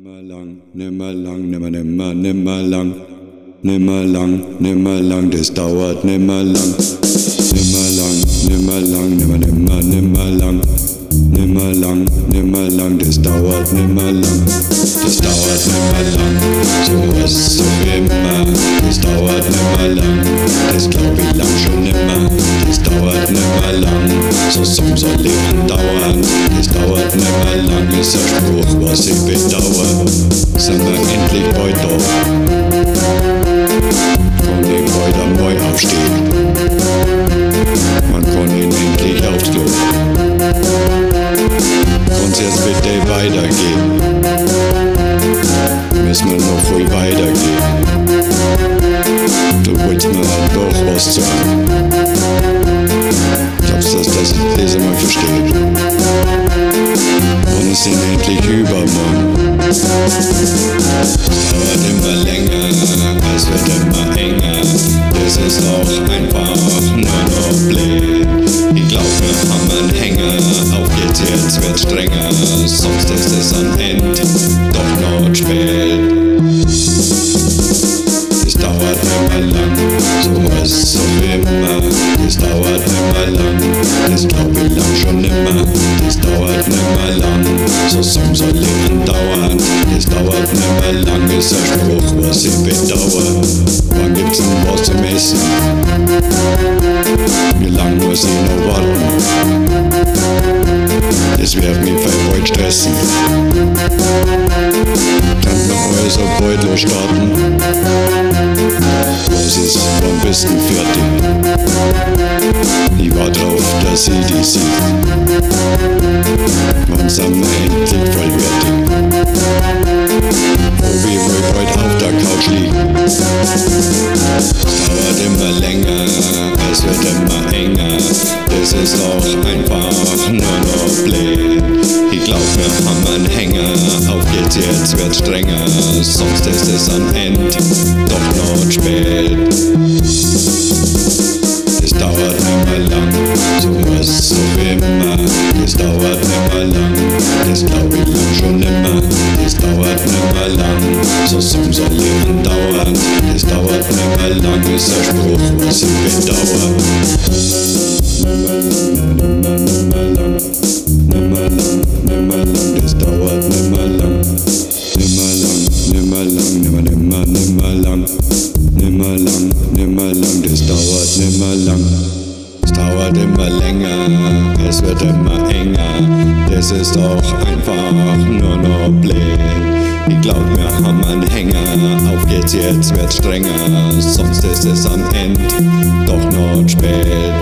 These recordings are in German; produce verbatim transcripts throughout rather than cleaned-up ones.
Nimmer lang, nimmer lang, nimmer, nimmer, nimmer lang. Nimmer lang, nimmer lang, das dauert nimmer lang. Nimmer lang, nimmer lang, nimmer, nimmer, nimmer lang. Nimmer lang, nimmer lang, das dauert nimmer lang. Das dauert nimmer lang, so ist so immer. Das dauert nimmer lang, das glaub ich lang schon nimmer. Das dauert nimmer lang, so soll unser Leben dauern. Das dauert nimmer lang, ist ein Spruch, was ich bedauere. Sind wir endlich bald da? Kann ich heute einmal aufstehen? Man kann ihn endlich aufs Klo. Kann's jetzt bitte weitergehen? Müssen wir noch viel weitergehen? Du wolltest mir halt doch was sagen. Glaubst du, dass das das einmal versteht? Und es sind endlich übermorgen. Es dauert immer länger, es wird immer enger. Es ist auch einfach nur noch blöd. Ich glaub, wir haben einen Hänger. Auf geht's, jetzt wird's strenger. Sonst ist es am Ende doch noch spät. Es dauert nimmer lang, so ist so immer. Es dauert nimmer lang, das glaub ich lang schon nimmer. Es dauert nimmer lang, so soll unser Leben dauern. Es dauert nimmer lang, ist ein Spruch, was ich bedauere. Wann gibt's denn was zum Essen? Wie lang muss ich noch warten? Das wird mich voll bald stressen. Kann noch alles auf bald losstarten. Was ist, wann bist du fertig? Ich warte drauf, dass ich dich sehe. Wann sind wir endlich vollwertig? Wo wir wohl bald auf der Couch liegen. Es dauert immer länger, es wird immer enger. Das ist auch einfach nur noch blöd. Ich glaub, wir haben einen Hänger. Auf geht's, jetzt wird's strenger. Sonst ist es am Ende doch noch spät. Es dauert nimmer lang, so ist so immer. Es dauert nimmer lang, das glaub ich lang schon nimmer. Es dauert nimmer lang, so soll unser Leben dauern. Es dauert nimmer lang, ist ein Spruch, was ich bedauere. Nimmer, nimmer lang, nimmer lang, nimmer lang, das dauert nimmer lang. Nimmer lang, nimmer lang, nimmer, nimmer, nimmer lang. Nimmer lang, nimmer lang, das dauert nimmer lang. Es dauert immer länger, es wird immer enger. Das ist auch einfach nur noch blöd. Ich glaub, wir haben einen Hänger. Auf geht's, jetzt wird's strenger. Sonst ist es am Ende doch noch spät.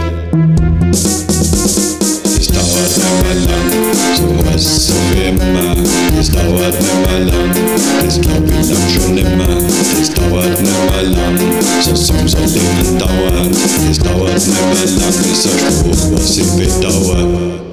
Es dauert nimmer lang, so ist so immer. Es dauert nimmer lang, das glaub ich lang schon nimmer. Es dauert nimmer lang, so soll unser Leben dauern. Es dauert nimmer lang, ist ein Spruch, was ich bedauere.